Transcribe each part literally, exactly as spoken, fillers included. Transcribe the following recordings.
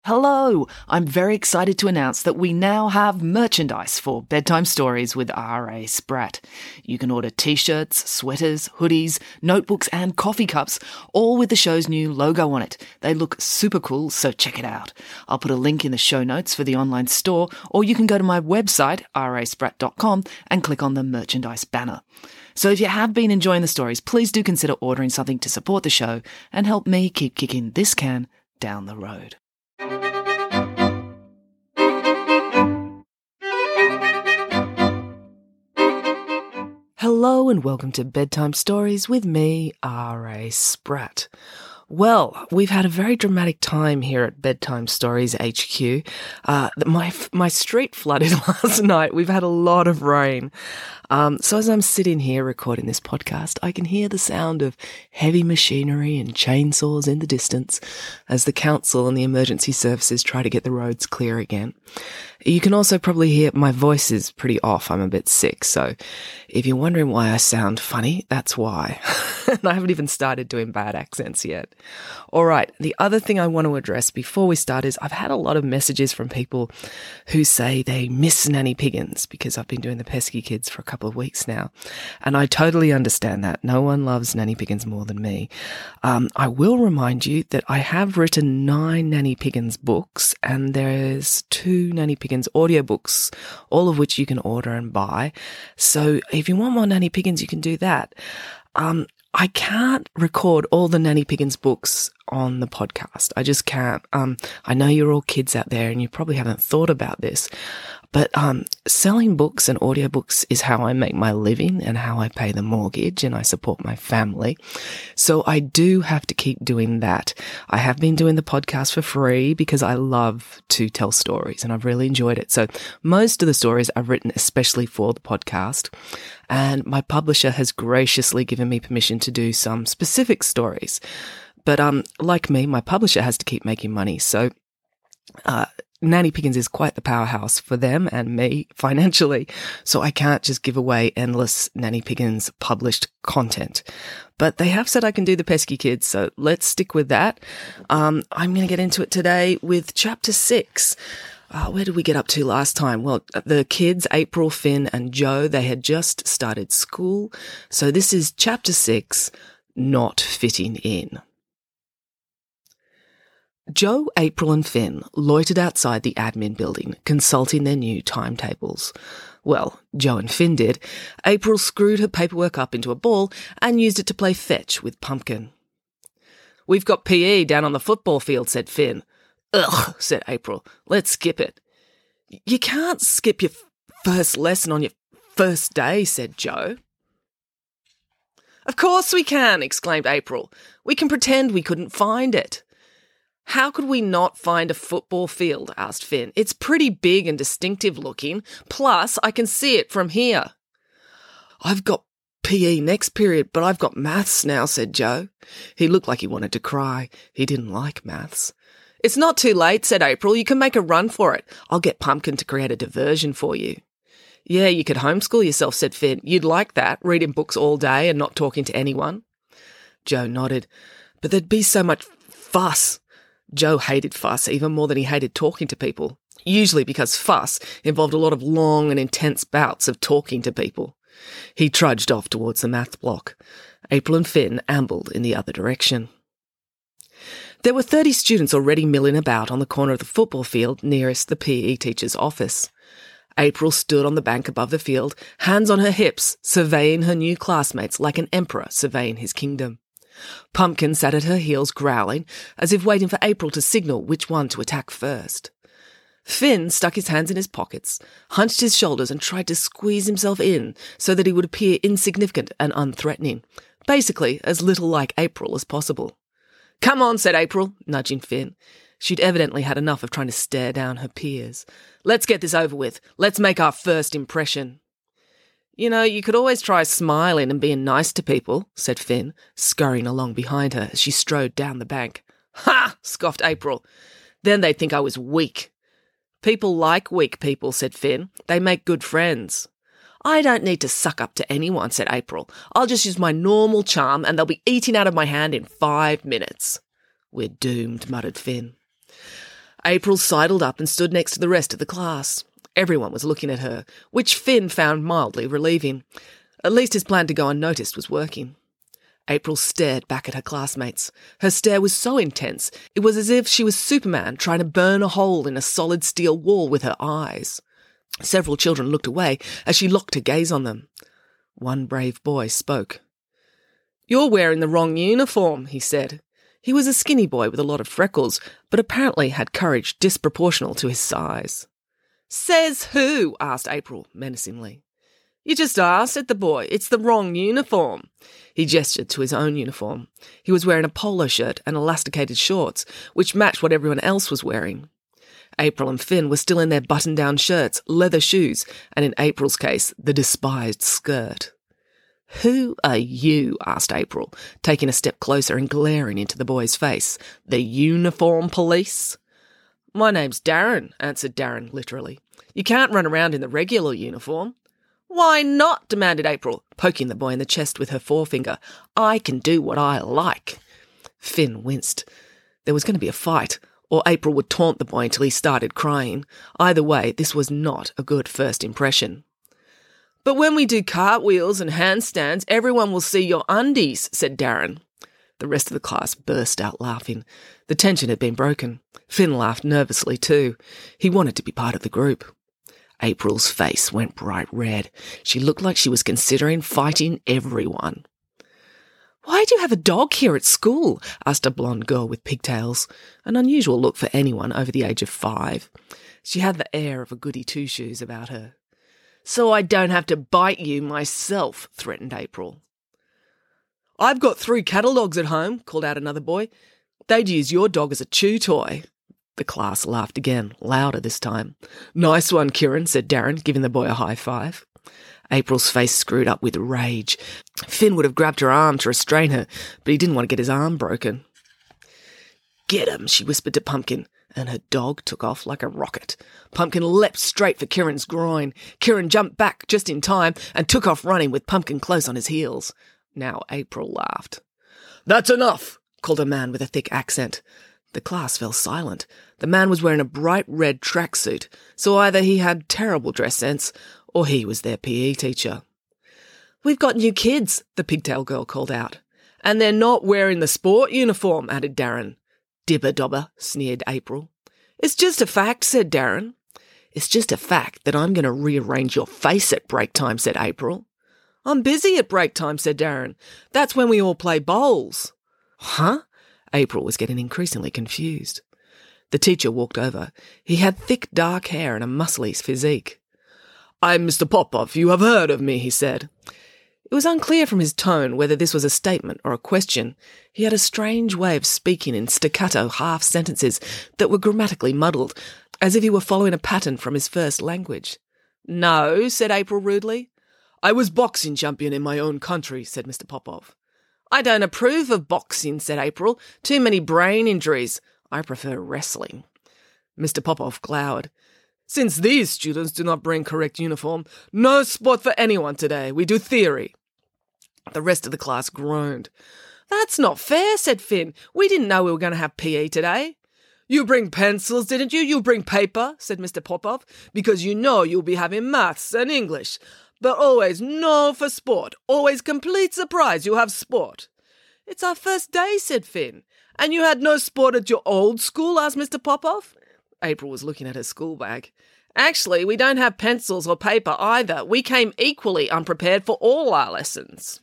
Hello! I'm very excited to announce that we now have merchandise for Bedtime Stories with R A Spratt. You can order t-shirts, sweaters, hoodies, notebooks and coffee cups, all with the show's new logo on it. They look super cool, so check it out. I'll put a link in the show notes for the online store, or you can go to my website, r a spratt dot com, and click on the merchandise banner. So if you have been enjoying the stories, please do consider ordering something to support the show and help me keep kicking this can down the road. Hello and welcome to Bedtime Stories with me, R A Spratt. Well, we've had a very dramatic time here at Bedtime Stories H Q. Uh, my my street flooded last night. We've had a lot of rain. Um, so as I'm sitting here recording this podcast, I can hear the sound of heavy machinery and chainsaws in the distance as the council and the emergency services try to get the roads clear again. You can also probably hear my voice is pretty off. I'm a bit sick. So if you're wondering why I sound funny, that's why. And I haven't even started doing bad accents yet. All right. The other thing I want to address before we start is I've had a lot of messages from people who say they miss Nanny Piggins because I've been doing the Pesky Kids for a couple of weeks now. And I totally understand that. No one loves Nanny Piggins more than me. Um, I will remind you that I have written nine Nanny Piggins books and there's two Nanny Piggins audiobooks, all of which you can order and buy. So if you want more Nanny Piggins, you can do that. Um, I can't record all the Nanny Piggins books on the podcast. I just can't. Um, I know you're all kids out there and you probably haven't thought about this, but um, selling books and audiobooks is how I make my living and how I pay the mortgage and I support my family. So I do have to keep doing that. I have been doing the podcast for free because I love to tell stories and I've really enjoyed it. So most of the stories I've written especially for the podcast, and my publisher has graciously given me permission to do some specific stories. But um, like me, my publisher has to keep making money. So uh, Nanny Piggins is quite the powerhouse for them and me financially. So I can't just give away endless Nanny Piggins published content. But they have said I can do the Pesky Kids, so let's stick with that. Um, I'm going to get into it today with chapter six. Uh, where did we get up to last time? Well, the kids, April, Finn and Joe, they had just started school. So this is chapter six, Not Fitting In. Joe, April and Finn loitered outside the admin building, consulting their new timetables. Well, Joe and Finn did. April screwed her paperwork up into a ball and used it to play fetch with Pumpkin. "We've got P E down on the football field," said Finn. "Ugh," said April. "Let's skip it." "You can't skip your first lesson on your first day," said Joe. "Of course we can," exclaimed April. "We can pretend we couldn't find it." "How could we not find a football field?" asked Finn. "It's pretty big and distinctive looking. Plus, I can see it from here." "I've got P E next period, but I've got maths now," said Joe. He looked like he wanted to cry. He didn't like maths. "It's not too late," said April. "You can make a run for it. I'll get Pumpkin to create a diversion for you." "Yeah, you could homeschool yourself," said Finn. "You'd like that, reading books all day and not talking to anyone." Joe nodded. "But there'd be so much fuss." Joe hated fuss even more than he hated talking to people, usually because fuss involved a lot of long and intense bouts of talking to people. He trudged off towards the math block. April and Finn ambled in the other direction. There were thirty students already milling about on the corner of the football field nearest the P E teacher's office. April stood on the bank above the field, hands on her hips, surveying her new classmates like an emperor surveying his kingdom. Pumpkin sat at her heels growling, as if waiting for April to signal which one to attack first. Finn stuck his hands in his pockets, hunched his shoulders and tried to squeeze himself in so that he would appear insignificant and unthreatening, basically as little like April as possible. "Come on," said April, nudging Finn. She'd evidently had enough of trying to stare down her peers. "Let's get this over with. Let's make our first impression." "You know, you could always try smiling and being nice to people," said Finn, scurrying along behind her as she strode down the bank. "Ha!" scoffed April. "Then they'd think I was weak." "People like weak people," said Finn. "They make good friends." "I don't need to suck up to anyone," said April. "I'll just use my normal charm and they'll be eating out of my hand in five minutes." "We're doomed," muttered Finn. April sidled up and stood next to the rest of the class. Everyone was looking at her, which Finn found mildly relieving. At least his plan to go unnoticed was working. April stared back at her classmates. Her stare was so intense, it was as if she was Superman trying to burn a hole in a solid steel wall with her eyes. Several children looked away as she locked her gaze on them. One brave boy spoke. "You're wearing the wrong uniform," he said. He was a skinny boy with a lot of freckles, but apparently had courage disproportional to his size. "Says who?" asked April menacingly. "You just are," said the boy. "It's the wrong uniform." He gestured to his own uniform. He was wearing a polo shirt and elasticated shorts, which matched what everyone else was wearing. April and Finn were still in their button-down shirts, leather shoes, and in April's case, the despised skirt. "Who are you?" asked April, taking a step closer and glaring into the boy's face. "The uniform police?" "My name's Darren," answered Darren, literally. "You can't run around in the regular uniform." "Why not?" demanded April, poking the boy in the chest with her forefinger. "I can do what I like." Finn winced. There was going to be a fight, or April would taunt the boy until he started crying. Either way, this was not a good first impression. "But when we do cartwheels and handstands, everyone will see your undies," said Darren. The rest of the class burst out laughing. The tension had been broken. Finn laughed nervously too. He wanted to be part of the group. April's face went bright red. She looked like she was considering fighting everyone. "Why do you have a dog here at school?" asked a blonde girl with pigtails, an unusual look for anyone over the age of five. She had the air of a goody-two-shoes about her. "So I don't have to bite you myself," threatened April. "I've got three cattle dogs at home," called out another boy. "They'd use your dog as a chew toy." The class laughed again, louder this time. "Nice one, Kieran," said Darren, giving the boy a high five. April's face screwed up with rage. Finn would have grabbed her arm to restrain her, but he didn't want to get his arm broken. "Get him," she whispered to Pumpkin, and her dog took off like a rocket. Pumpkin leapt straight for Kieran's groin. Kieran jumped back just in time and took off running with Pumpkin close on his heels. Now April laughed. "That's enough," called a man with a thick accent. The class fell silent. The man was wearing a bright red tracksuit, so either he had terrible dress sense or he was their P E teacher. "We've got new kids," the pigtail girl called out. "And they're not wearing the sport uniform," added Darren. "Dibber-dobber," sneered April. "It's just a fact," said Darren. "It's just a fact that I'm going to rearrange your face at break time," said April. "I'm busy at break time," said Darren. "That's when we all play bowls." "Huh?" April was getting increasingly confused. The teacher walked over. He had thick dark hair and a muscly physique. "I'm Mister Popov. You have heard of me," he said. It was unclear from his tone whether this was a statement or a question. He had a strange way of speaking in staccato half-sentences that were grammatically muddled, as if he were following a pattern from his first language. "No," said April rudely. "I was boxing champion in my own country," said Mister Popov. "I don't approve of boxing," said April. "Too many brain injuries. I prefer wrestling." Mister Popov glowered. "Since these students do not bring correct uniform, no sport for anyone today. We do theory." The rest of the class groaned. "That's not fair," said Finn. "We didn't know we were going to have P E today." "You bring pencils, didn't you? You bring paper," said Mister Popov, "because you know you'll be having maths and English. But always no for sport. Always complete surprise you have sport." "It's our first day," said Finn. "And you had no sport at your old school?" asked Mister Popov. April was looking at her school bag. "Actually, we don't have pencils or paper either. We came equally unprepared for all our lessons."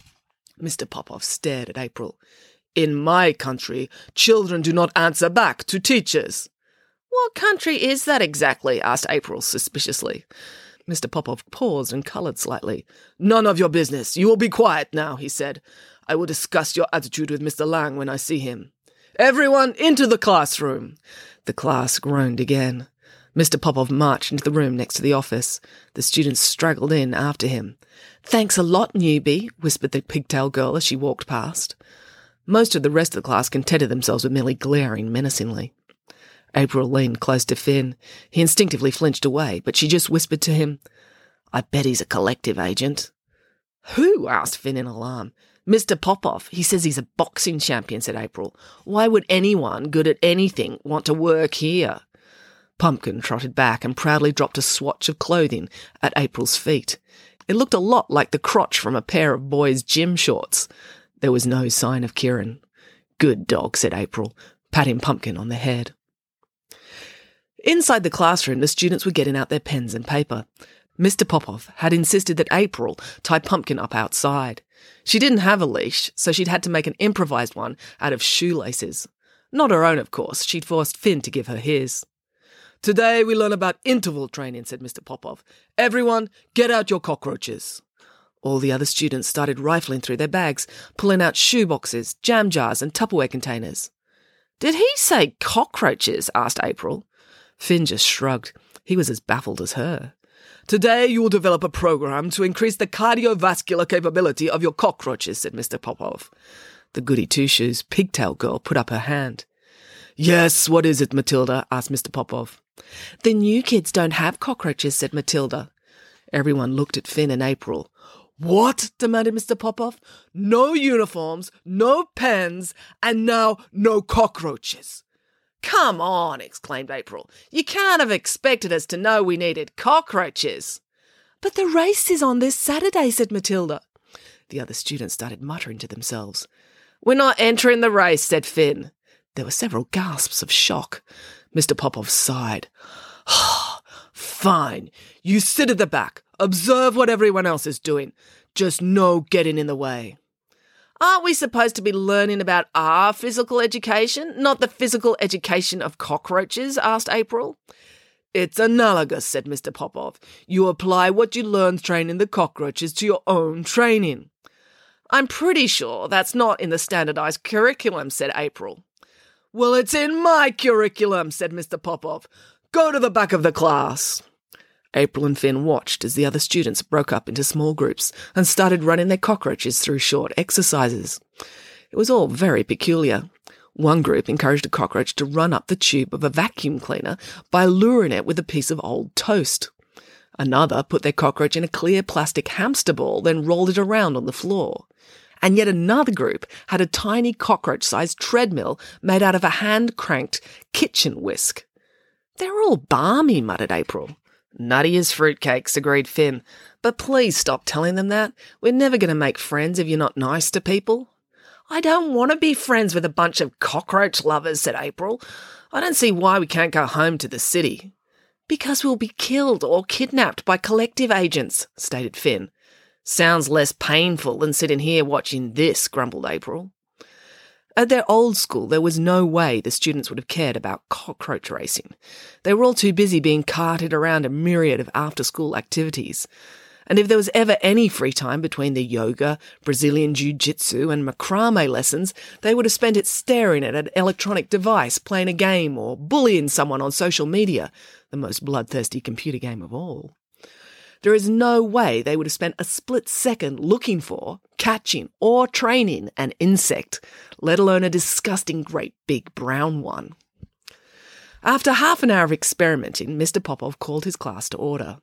Mister Popov stared at April. "In my country, children do not answer back to teachers." "What country is that exactly?" asked April suspiciously. Mister Popov paused and coloured slightly. "None of your business. You will be quiet now," he said. "I will discuss your attitude with Mister Lang when I see him. Everyone into the classroom." The class groaned again. Mister Popov marched into the room next to the office. The students straggled in after him. "Thanks a lot, newbie," whispered the pigtail girl as she walked past. Most of the rest of the class contented themselves with merely glaring menacingly. April leaned close to Finn. He instinctively flinched away, but she just whispered to him, "I bet he's a collective agent." "Who?" asked Finn in alarm. Mister Popoff, he says he's a boxing champion, said April. Why would anyone good at anything want to work here? Pumpkin trotted back and proudly dropped a swatch of clothing at April's feet. It looked a lot like the crotch from a pair of boys' gym shorts. There was no sign of Kieran. Good dog, said April, patting Pumpkin on the head. Inside the classroom, the students were getting out their pens and paper. Mister Popoff had insisted that April tie Pumpkin up outside. She didn't have a leash, so she'd had to make an improvised one out of shoelaces. Not her own, of course. She'd forced Finn to give her his. Today we learn about interval training, said Mister Popoff. Everyone, get out your cockroaches. All the other students started rifling through their bags, pulling out shoe boxes, jam jars and Tupperware containers. Did he say cockroaches? Asked April. Finn just shrugged. He was as baffled as her. Today you will develop a program to increase the cardiovascular capability of your cockroaches, said Mister Popoff. The goody two-shoes pigtail girl put up her hand. Yes, what is it, Matilda? Asked Mister Popoff. The new kids don't have cockroaches, said Matilda. Everyone looked at Finn and April. What? Demanded Mister Popoff. No uniforms, no pens, and now no cockroaches. Come on, exclaimed April. You can't have expected us to know we needed cockroaches. But the race is on this Saturday, said Matilda. The other students started muttering to themselves. We're not entering the race, said Finn. There were several gasps of shock. Mister Popoff sighed. Fine. You sit at the back. Observe what everyone else is doing. Just no getting in the way. Aren't we supposed to be learning about our physical education, not the physical education of cockroaches? Asked April. It's analogous, said Mister Popoff. You apply what you learned training the cockroaches to your own training. I'm pretty sure that's not in the standardized curriculum, said April. Well, it's in my curriculum, said Mister Popoff. Go to the back of the class. April and Finn watched as the other students broke up into small groups and started running their cockroaches through short exercises. It was all very peculiar. One group encouraged a cockroach to run up the tube of a vacuum cleaner by luring it with a piece of old toast. Another put their cockroach in a clear plastic hamster ball, then rolled it around on the floor. And yet another group had a tiny cockroach-sized treadmill made out of a hand-cranked kitchen whisk. They're all balmy, muttered April. Nutty as fruitcakes, agreed Finn. But please stop telling them that. We're never going to make friends if you're not nice to people. I don't want to be friends with a bunch of cockroach lovers, said April. I don't see why we can't go home to the city. Because we'll be killed or kidnapped by collective agents, stated Finn. Sounds less painful than sitting here watching this, grumbled April. At their old school, there was no way the students would have cared about cockroach racing. They were all too busy being carted around a myriad of after-school activities. And if there was ever any free time between the yoga, Brazilian jiu-jitsu and macrame lessons, they would have spent it staring at an electronic device, playing a game, or bullying someone on social media, the most bloodthirsty computer game of all. There is no way they would have spent a split second looking for, catching, or training an insect, let alone a disgusting great big brown one. After half an hour of experimenting, Mister Popoff called his class to order.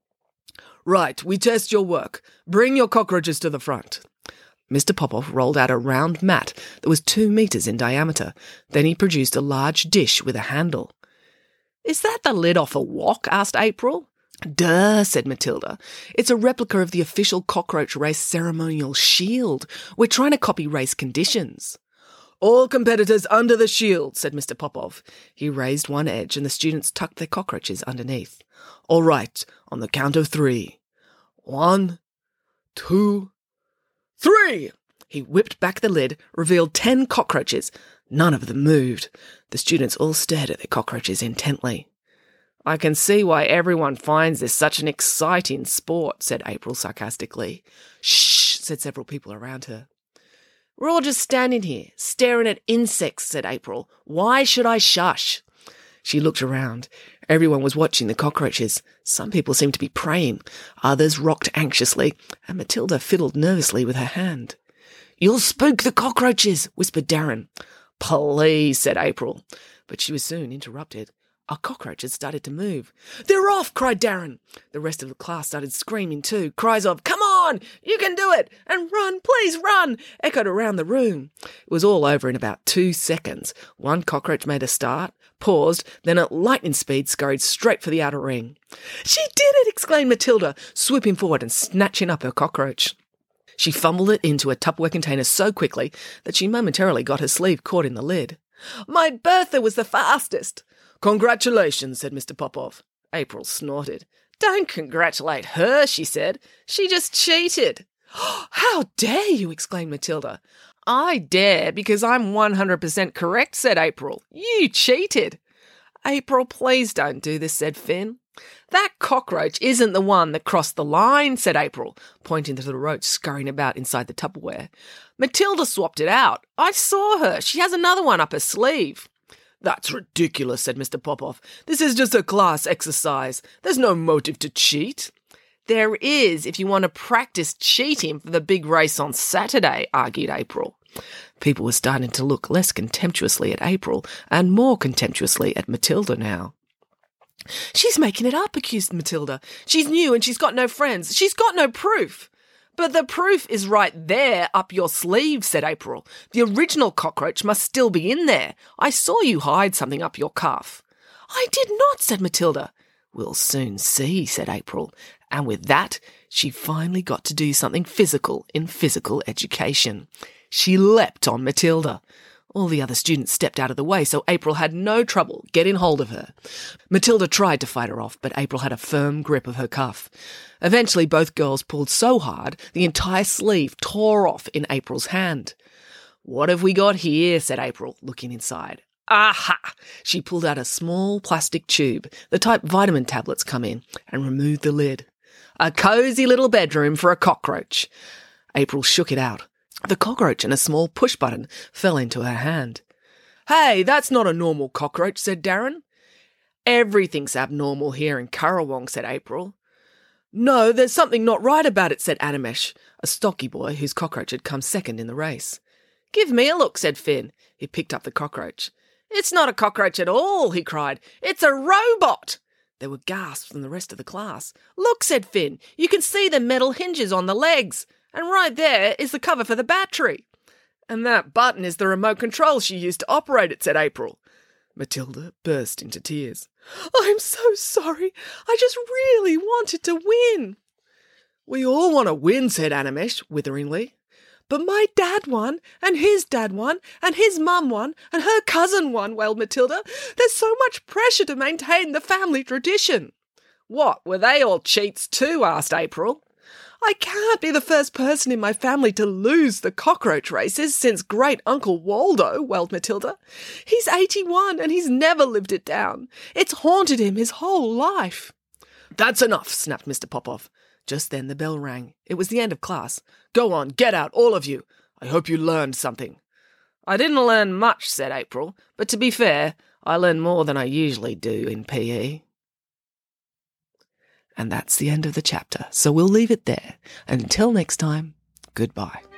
Right, we test your work. Bring your cockroaches to the front. Mister Popoff rolled out a round mat that was two metres in diameter. Then he produced a large dish with a handle. Is that the lid off a wok? Asked April. Duh, said Matilda. It's a replica of the official cockroach race ceremonial shield. We're trying to copy race conditions. All competitors under the shield, said Mister Popoff. He raised one edge and the students tucked their cockroaches underneath. All right, on the count of three. One, two, three! He whipped back the lid, revealed ten cockroaches. None of them moved. The students all stared at their cockroaches intently. I can see why everyone finds this such an exciting sport, said April sarcastically. Shh, said several people around her. We're all just standing here, staring at insects, said April. Why should I shush? She looked around. Everyone was watching the cockroaches. Some people seemed to be praying. Others rocked anxiously, and Matilda fiddled nervously with her hand. You'll spook the cockroaches, whispered Darren. Please, said April. But she was soon interrupted. A cockroach had started to move. "They're off!" cried Darren. The rest of the class started screaming too. Cries of, "Come on! You can do it!" and "Run, please run!" echoed around the room. It was all over in about two seconds. One cockroach made a start, paused, then at lightning speed scurried straight for the outer ring. "She did it!" exclaimed Matilda, swooping forward and snatching up her cockroach. She fumbled it into a Tupperware container so quickly that she momentarily got her sleeve caught in the lid. "My Bertha was the fastest." "Congratulations," said Mister Popov. April snorted. "Don't congratulate her," she said. "She just cheated." "How dare you!" exclaimed Matilda. "I dare because I'm one hundred percent correct," said April. "You cheated." "April, please don't do this," said Finn. "That cockroach isn't the one that crossed the line," said April, pointing to the roach scurrying about inside the Tupperware. "Matilda swapped it out. I saw her. She has another one up her sleeve." "That's ridiculous," said Mister Popov. "This is just a class exercise. There's no motive to cheat." "There is if you want to practice cheating for the big race on Saturday," argued April. People were starting to look less contemptuously at April and more contemptuously at Matilda now. "She's making it up," accused Matilda. "She's new and she's got no friends. She's got no proof." "But the proof is right there up your sleeve," said April. "The original cockroach must still be in there. I saw you hide something up your cuff." "I did not," said Matilda. "We'll soon see," said April. And with that, she finally got to do something physical in physical education. She leapt on Matilda. All the other students stepped out of the way, so April had no trouble getting hold of her. Matilda tried to fight her off, but April had a firm grip of her cuff. Eventually, both girls pulled so hard, the entire sleeve tore off in April's hand. "What have we got here?" said April, looking inside. "Aha!" She pulled out a small plastic tube, the type vitamin tablets come in, and removed the lid. "A cosy little bedroom for a cockroach." April shook it out. The cockroach and a small push-button fell into her hand. "Hey, that's not a normal cockroach," said Darren. "Everything's abnormal here in Currawong," said April. "No, there's something not right about it," said Animesh, a stocky boy whose cockroach had come second in the race. "Give me a look," said Finn. He picked up the cockroach. "It's not a cockroach at all," he cried. "It's a robot." There were gasps from the rest of the class. "Look," said Finn. "You can see the metal hinges on the legs. And right there is the cover for the battery." "And that button is the remote control she used to operate it," said April. Matilda burst into tears. "I'm so sorry. I just really wanted to win." "We all want to win," said Animesh witheringly. "But my dad won, and his dad won, and his mum won, and her cousin won," wailed Matilda. "There's so much pressure to maintain the family tradition." "What, were they all cheats too?" asked April. "I can't be the first person in my family to lose the cockroach races since great-uncle Waldo," wailed Matilda. "He's eighty-one and he's never lived it down. It's haunted him his whole life." "That's enough," snapped Mister Popov. Just then the bell rang. It was the end of class. "Go on, get out, all of you. I hope you learned something." "I didn't learn much," said April, "but to be fair, I learned more than I usually do in P E." And that's the end of the chapter, so we'll leave it there. And until next time, goodbye.